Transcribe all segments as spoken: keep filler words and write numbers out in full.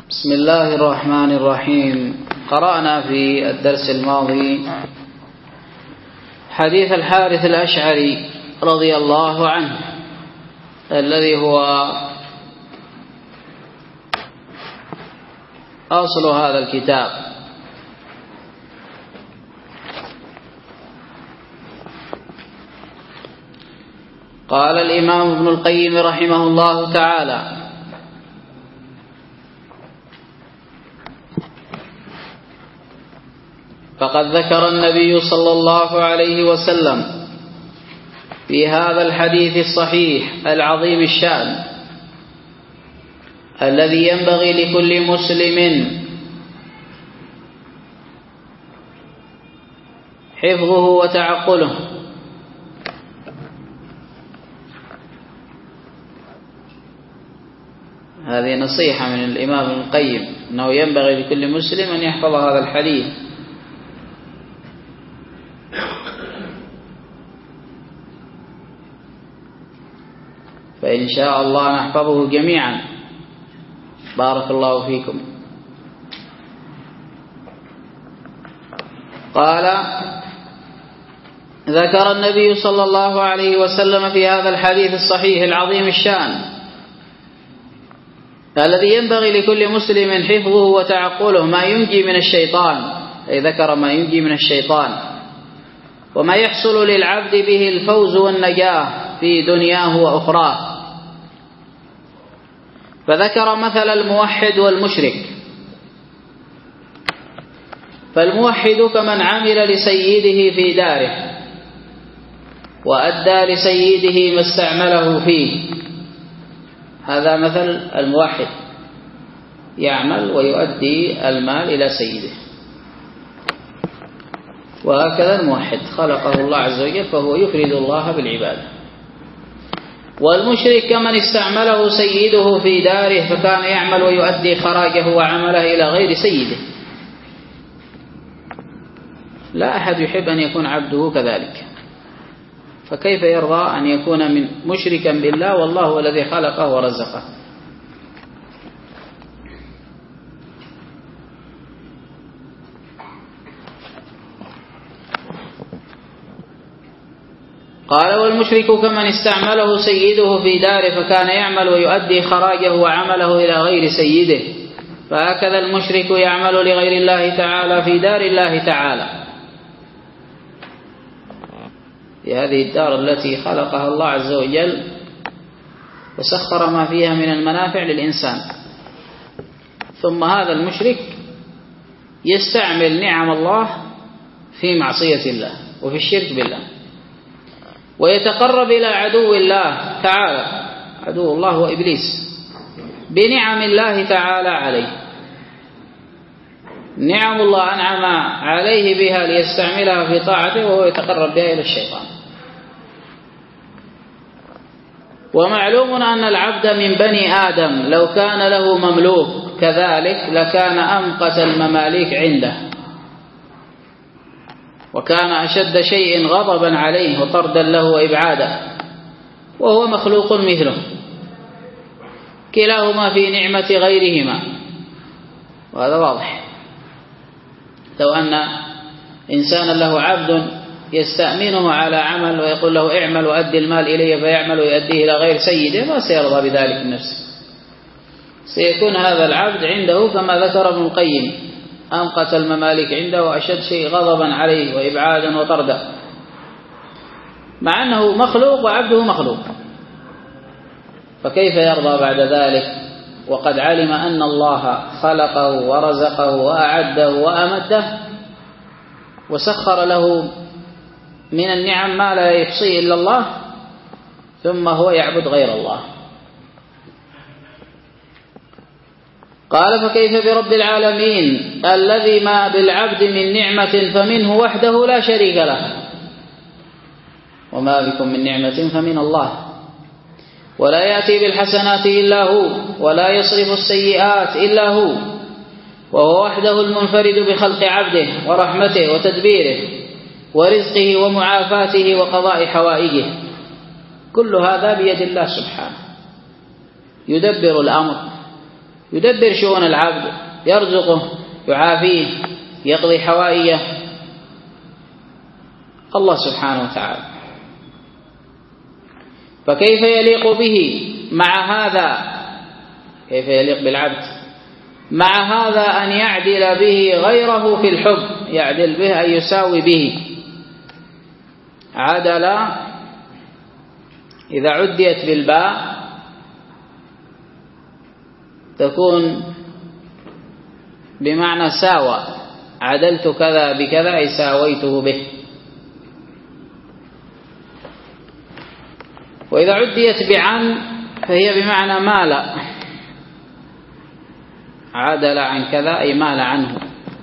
بسم الله الرحمن الرحيم. قرأنا في الدرس الماضي حديث الحارث الأشعري رضي الله عنه الذي هو أصل هذا الكتاب. قال الإمام ابن القيم رحمه الله تعالى: فقد ذكر النبي صلى الله عليه وسلم في هذا الحديث الصحيح العظيم الشأن الذي ينبغي لكل مسلم حفظه وتعقله هذه نصيحة من الإمام ابن القيم أنه ينبغي لكل مسلم أن يحفظ هذا الحديث. فإن شاء الله نحفظه جميعا. بارك الله فيكم. قال: ذكر النبي صلى الله عليه وسلم في هذا الحديث الصحيح العظيم الشأن الذي ينبغي لكل مسلم حفظه وتعقله ما ينجي من الشيطان، أي ذكر ما ينجي من الشيطان وما يحصل للعبد به الفوز والنجاة في دنياه وأخراه. فذكر مثل الموحد والمشرك. فالموحد كمن عمل لسيده في داره وأدى لسيده ما استعمله فيه، هذا مثل الموحد، يعمل ويؤدي المال إلى سيده. وهكذا الموحد خلقه الله عز وجل فهو يفرد الله بالعبادة. والمشرك كمن استعمله سيده في داره فكان يعمل ويؤدي خراجه وعمله إلى غير سيده. لا أحد يحب أن يكون عبده كذلك، فكيف يرضى أن يكون من مشركا بالله والله هو الذي خلقه ورزقه؟ قال: والمشرك كمن استعمله سيده في داره فكان يعمل ويؤدي خراجه وعمله إلى غير سيده، فهكذا المشرك يعمل لغير الله تعالى في دار الله تعالى، في هذه الدار التي خلقها الله عز وجل وسخر ما فيها من المنافع للإنسان. ثم هذا المشرك يستعمل نعم الله في معصية الله وفي الشرك بالله، ويتقرب إلى عدو الله تعالى، عدو الله وإبليس، بنعم الله تعالى عليه. نعم الله أنعم عليه بها ليستعملها في طاعته وهو يتقرب بها إلى الشيطان. ومعلوم أن العبد من بني آدم لو كان له مملوك كذلك لكان أمقت المماليك عنده، وكان أشد شيء غضبا عليه وطردا له وإبعادا، وهو مخلوق مثله، كلاهما في نعمة غيرهما، وهذا واضح. لو أن إنسانا له عبد يستأمنه على عمل ويقول له اعمل وأدي المال إليه فيعمل ويؤديه إلى غير سيده، ما سيرضى بذلك من نفسه. سيكون هذا العبد عنده كما ذكر ابن القيم أمقت الممالك عنده وأشد شيء غضبا عليه وإبعادا وطردا، مع أنه مخلوق وعبده مخلوق. فكيف يرضى بعد ذلك وقد علم أن الله خلقه ورزقه وأعده وأمده وسخر له من النعم ما لا يحصيه إلا الله، ثم هو يعبد غير الله؟ قال: فكيف برب العالمين الذي ما بالعبد من نعمة فمنه وحده لا شريك له، وما بكم من نعمة فمن الله، ولا يأتي بالحسنات إلا هو، ولا يصرف السيئات إلا هو، وهو وحده المنفرد بخلق عبده ورحمته وتدبيره ورزقه ومعافاته وقضاء حوائجه. كل هذا بيد الله سبحانه، يدبر الأمر يدبر شؤون العبد، يرزقه، يعافيه، يقضي حوائجه، الله سبحانه وتعالى. فكيف يليق به مع هذا، كيف يليق بالعبد مع هذا أن يعدل به غيره في الحب؟ يعدل به أن يساوي به. عدل إذا عديت بالباء تكون بمعنى ساوى، عدلت كذا بكذا أي ساويته به. وإذا عديت بعن فهي بمعنى مال، عدل عن كذا أي مال عنه.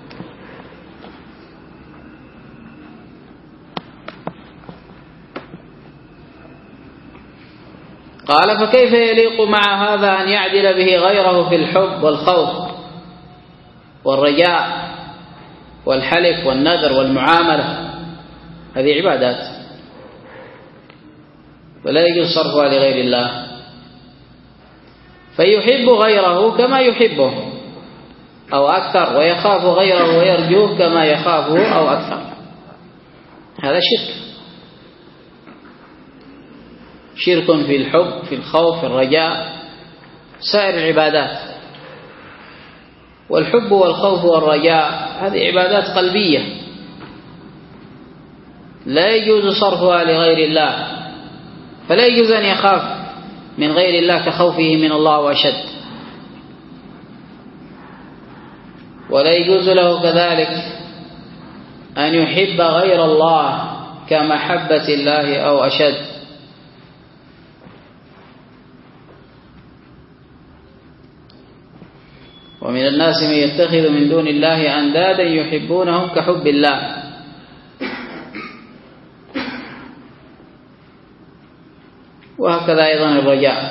قال فكيف يليق مع هذا أن يعدل به غيره في الحب والخوف والرجاء والحلف والنذر والمعاملة؟ هذه عبادات ولا يجوز صرفها لغير الله. فيحب غيره كما يحبه أو أكثر، ويخاف غيره ويرجوه كما يخافه أو أكثر. هذا شرك، شرك في الحب، في الخوف، في الرجاء، سائر العبادات. والحب والخوف والرجاء هذه عبادات قلبية لا يجوز صرفها لغير الله، فلا يجوز أن يخاف من غير الله كخوفه من الله وأشد، ولا يجوز له كذلك أن يحب غير الله كمحبة الله أو أشد. ومن الناس من يتخذ من دون الله أندادا يحبونهم كحب الله. وهكذا أيضا الرجاء.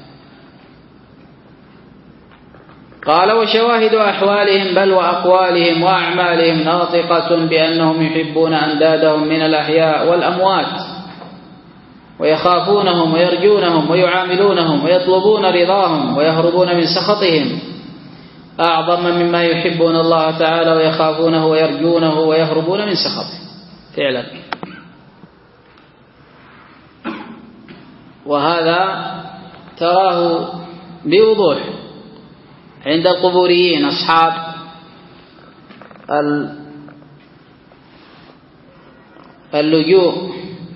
قال وشواهد أحوالهم بل وأقوالهم وأعمالهم ناطقة بأنهم يحبون أندادهم من الأحياء والأموات، ويخافونهم ويرجونهم ويعاملونهم ويطلبون رضاهم ويهربون من سخطهم أعظم مما يحبون الله تعالى ويخافونه ويرجونه ويهربون من سخطه فعلا. وهذا تراه بوضوح عند القبوريين أصحاب اللجوء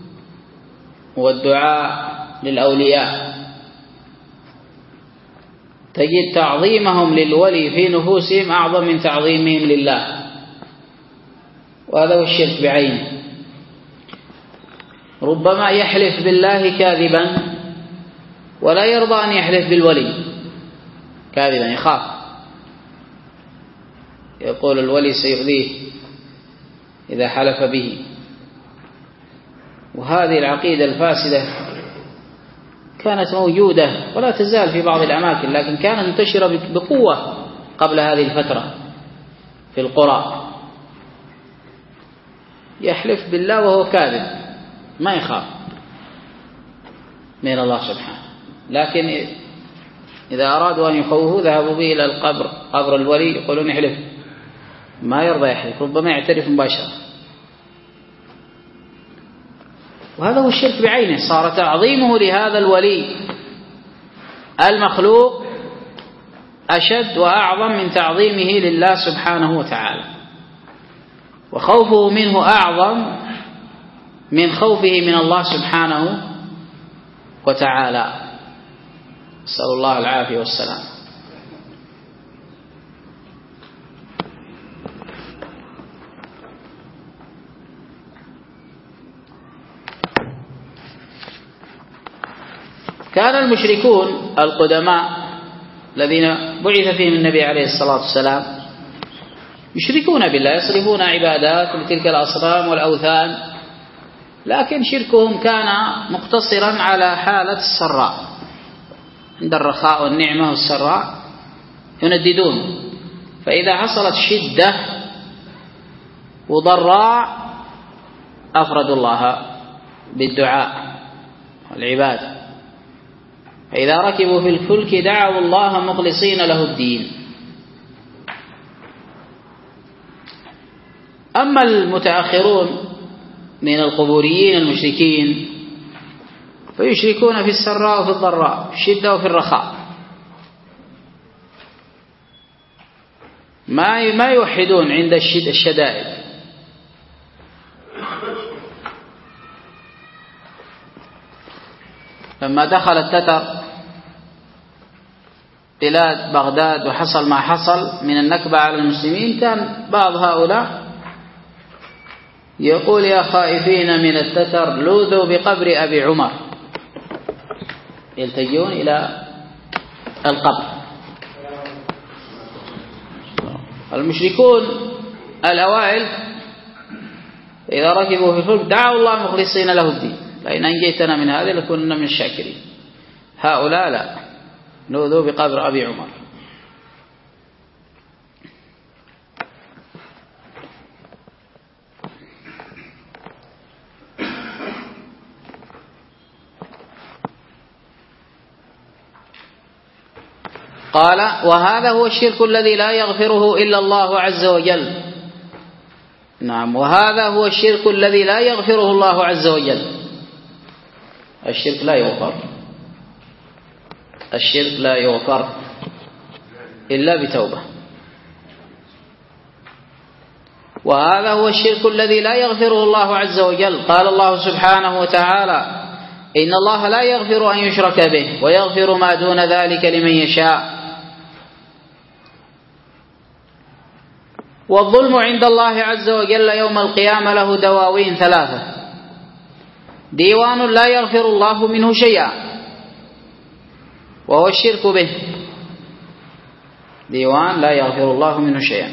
والدعاء للأولياء، تجد تعظيمهم للولي في نفوسهم أعظم من تعظيمهم لله، وهذا هو الشرك بعينه. ربما يحلف بالله كاذبا ولا يرضى أن يحلف بالولي كاذبا، يخاف، يقول الولي سيؤذيه إذا حلف به. وهذه العقيدة الفاسدة كانت موجودة ولا تزال في بعض الأماكن، لكن كانت منتشرة بقوة قبل هذه الفترة في القرى. يحلف بالله وهو كاذب، ما يخاف من الله سبحانه، لكن إذا أرادوا أن يخوفوه ذهبوا به إلى القبر، قبر الولي، يقولون احلف، ما يرضى يحلف، ربما يعترف مباشرة. وهذا هو الشرك بعينه، صار تعظيمه لهذا الولي المخلوق أشد وأعظم من تعظيمه لله سبحانه وتعالى، وخوفه منه أعظم من خوفه من الله سبحانه وتعالى. نسأل الله العافية والسلام. كان المشركون القدماء الذين بعث فيهم النبي عليه الصلاة والسلام يشركون بالله، يصرفون عبادات لتلك الأصنام والأوثان، لكن شركهم كان مقتصرا على حالة السراء، عند الرخاء والنعمة والسراء ينددون، فإذا حصلت شدة وضراء أفردوا الله بالدعاء والعبادة. فإذا ركبوا في الفلك دعوا الله مخلصين له الدين. أما المتأخرون من القبوريين المشركين فيشركون في السراء وفي الضراء، في الشدة وفي الرخاء، ما ما يوحدون عند الشدائد. لما دخل التتر بلاد بغداد وحصل ما حصل من النكبة على المسلمين، كان بعض هؤلاء يقول يا خائفين من التتر لوذوا بقبر أبي عمر، يلتجون إلى القبر. المشركون الأوائل إذا ركبوا في الفلك دعوا الله مخلصين له الدين، لئن أنجيتنا من هذه لكنا من الشاكرين. هؤلاء لا، لوذوا بقبر أبي عمر. قال وهذا هو الشرك الذي لا يغفره إلا الله عز وجل. نعم، وهذا هو الشرك الذي لا يغفره الله عز وجل. الشرك لا يغفر، الشرك لا يغفر إلا بتوبة. وهذا هو الشرك الذي لا يغفره الله عز وجل. قال الله سبحانه وتعالى إن الله لا يغفر أن يشرك به ويغفر ما دون ذلك لمن يشاء. والظلم عند الله عز وجل يوم القيامة له دواوين ثلاثة: ديوان لا يغفر الله منه شيئا وهو الشرك به، ديوان لا يغفر الله منه شيئا،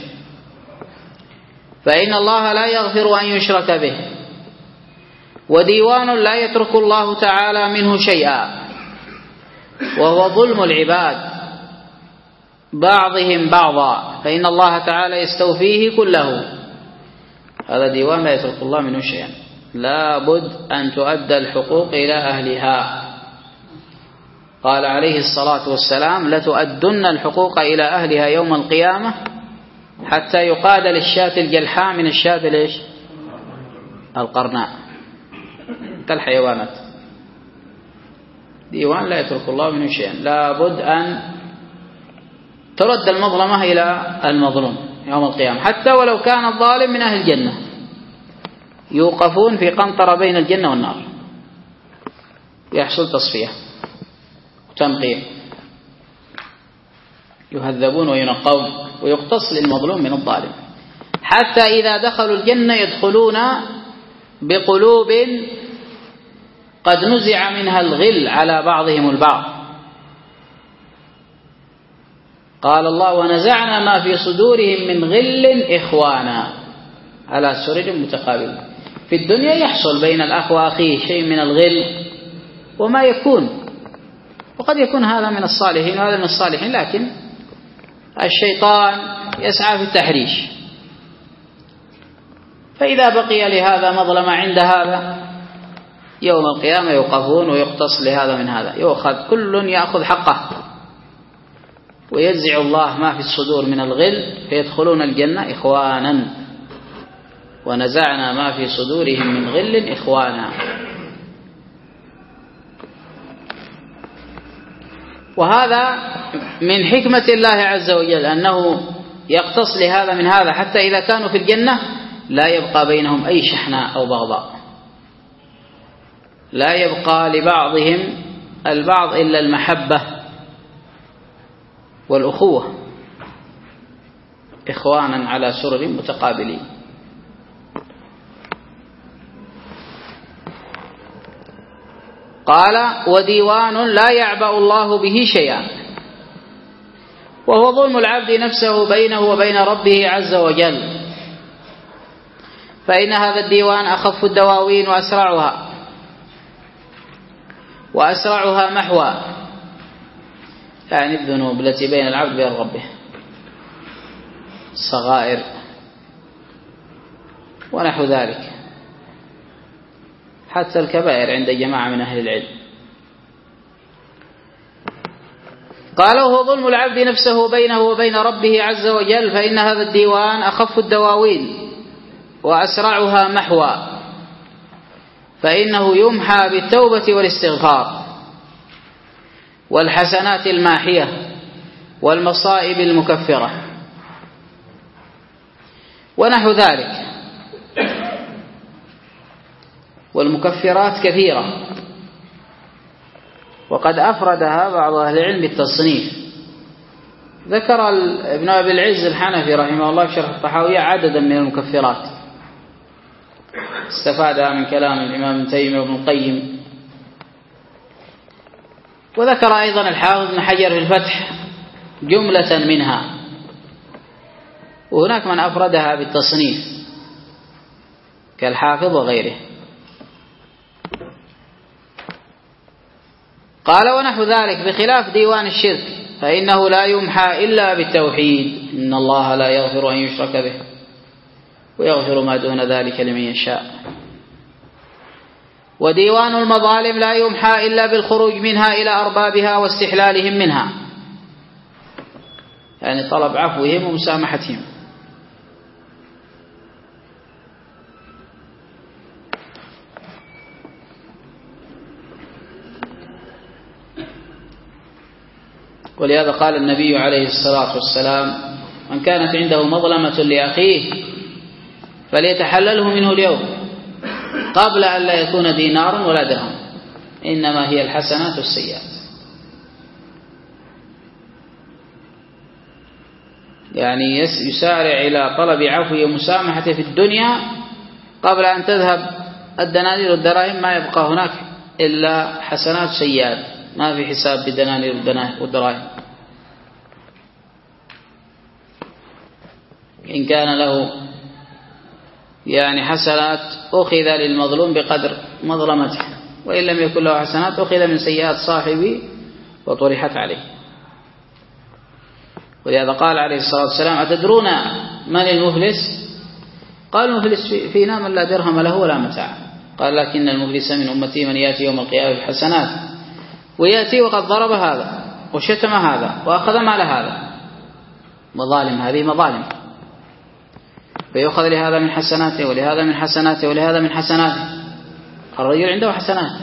فإن الله لا يغفر أن يشرك به. وديوان لا يترك الله تعالى منه شيئا وهو ظلم العباد بعضهم بعضا، فإن الله تعالى يستوفيه كله. هذا ديوان لا يترك الله منه شيئا، لا بد أن تؤدى الحقوق إلى أهلها. قال عليه الصلاة والسلام لتؤدن الحقوق إلى أهلها يوم القيامة حتى يقاد للشاة الجلحاء من الشاة ليش القرناء كالحيوانات. ديوان لا يترك الله منه شيئا، لا بد أن ترد المظلمة إلى المظلوم يوم القيامة، حتى ولو كان الظالم من أهل الجنة يوقفون في قنطرة بين الجنة والنار، يحصل تصفية وتنقية، يهذبون وينقون ويقتص للمظلوم من الظالم، حتى إذا دخلوا الجنة يدخلون بقلوب قد نزع منها الغل على بعضهم البعض. قال الله ونزعنا ما في صدورهم من غل إخوانا على سرر متقابل. في الدنيا يحصل بين الأخ وأخيه شيء من الغل وما يكون، وقد يكون هذا من الصالحين وهذا من الصالحين، لكن الشيطان يسعى في التحريش. فإذا بقي لهذا مظلمة عند هذا يوم القيامة يوقفون ويقتص لهذا من هذا، يؤخذ كل يأخذ حقه، وينزع الله ما في الصدور من الغل فيدخلون الجنة إخوانا. ونزعنا ما في صدورهم من غل إخوانا. وهذا من حكمة الله عز وجل أنه يقتص لهذا من هذا، حتى إذا كانوا في الجنة لا يبقى بينهم أي شحناء أو بغضاء، لا يبقى لبعضهم البعض إلا المحبة والأخوة، إخوانا على سرر متقابلين. قال وديوان لا يعبأ الله به شيئا، وهو ظلم العبد نفسه بينه وبين ربه عز وجل، فإن هذا الديوان أخف الدواوين وأسرعها وأسرعها محوى، يعني الذنوب التي بين العبد وبين ربه، الصغائر ونحو ذلك، حتى الكبائر عند جماعة من أهل العلم. قال وهو ظلم العبد نفسه بينه وبين ربه عز وجل، فإن هذا الديوان أخف الدواوين وأسرعها محوى، فإنه يمحى بالتوبة والاستغفار والحسنات الماحية والمصائب المكفرة ونحو ذلك. والمكفرات كثيرة، وقد أفردها بعض أهل العلم بالتصنيف. ذكر ابن أبي العز الحنفي رحمه الله في شرح الطحاوية عددا من المكفرات استفادها من كلام الإمام ابن تيمية وابن القيم، وذكر أيضا الحافظ بن حجر في الفتح جملة منها، وهناك من أفردها بالتصنيف كالحافظ وغيره. قال ونحو ذلك بخلاف ديوان الشرك فإنه لا يمحى إلا بالتوحيد، إن الله لا يغفر أن يشرك به ويغفر ما دون ذلك لمن يشاء. وديوان المظالم لا يمحى إلا بالخروج منها إلى أربابها واستحلالهم منها، يعني طلب عفوهم ومسامحتهم. ولهذا قال النبي عليه الصلاة والسلام من كانت عنده مظلمة لأخيه فليتحلله منه اليوم قبل أن لا يكون دينار ولا درهم، إنما هي الحسنات والسيئات. يعني يسارع إلى طلب عفو ومسامحته في الدنيا قبل أن تذهب الدنانير والدراهم، ما يبقى هناك إلا حسنات وسيئات، ما في حساب بالدنانير والدراهم. إن كان له يعني حسنات أخذ للمظلوم بقدر مظلمته، وإن لم يكن له حسنات أخذ من سيئات صاحبه وطرحت عليه. ولهذا قال عليه الصلاة والسلام أتدرون من المفلس؟ قال المفلس فينا من لا درهم له ولا متاع. قال لكن المفلس من أمتي من يأتي يوم القيامة بالحسنات ويأتي وقد ضرب هذا وشتم هذا وأخذ مال هذا. مظالم، هذه مظالم، فيأخذ لهذا من حسناته ولهذا من حسناته ولهذا من حسناته. الرجل عنده حسنات،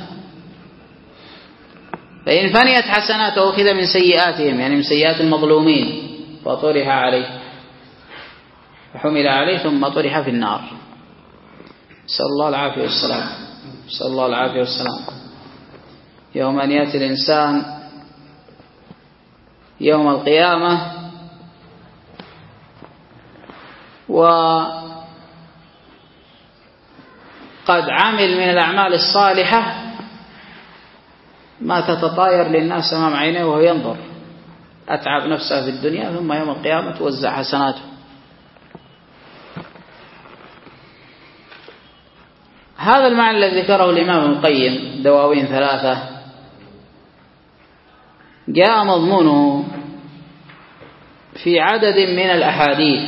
فإن فنيت حسناته أخذ من سيئاتهم، يعني من سيئات المظلومين، فطرح عليه فحمل عليه ثم طرح في النار. نسأل الله العافية والسلام، نسأل الله العافية والسلام. يوم أن يأتي الإنسان يوم القيامة وقد عمل من الأعمال الصالحة ما تتطاير للناس أمام عينيه وهو ينظر، أتعب نفسه في الدنيا ثم يوم القيامة توزع حسناته. هذا المعنى الذي ذكره الإمام ابن القيم دواوين ثلاثة جاء مضمونه في عدد من الأحاديث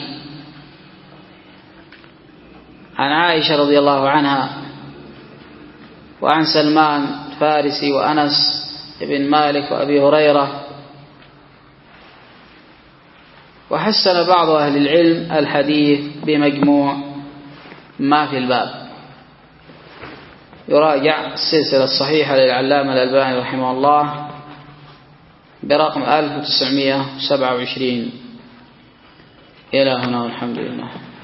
عن عائشة رضي الله عنها وعن سلمان الفارسي وأنس بن مالك وأبي هريرة. وحسن بعض أهل العلم الحديث بمجموع ما في الباب. يراجع السلسلة الصحيحة للعلامة الألباني رحمه الله برقم ألف وتسعمائة وسبعة وعشرين. إلى هنا والحمد لله.